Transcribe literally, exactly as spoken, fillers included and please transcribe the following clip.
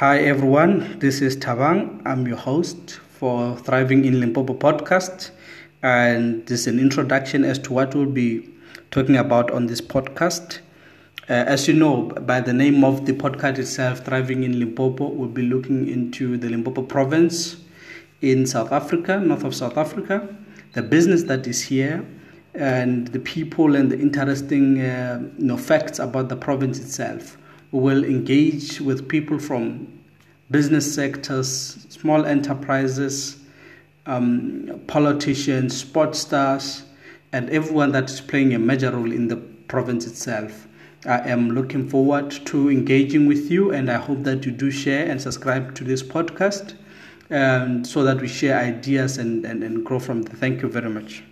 Hi everyone, this is Tabang. I'm your host for Thriving in Limpopo podcast, and this is an introduction as to what we'll be talking about on this podcast. Uh, as you know, by the name of the podcast itself, Thriving in Limpopo, we'll be looking into the Limpopo province in South Africa, north of South Africa, the business that is here, and the people and the interesting uh, you know, facts about the province itself. We will engage with people from business sectors, small enterprises, um, politicians, sports stars, and everyone that is playing a major role in the province itself. I am looking forward to engaging with you, and I hope that you do share and subscribe to this podcast, and so that we share ideas and, and, and grow from there. Thank you very much.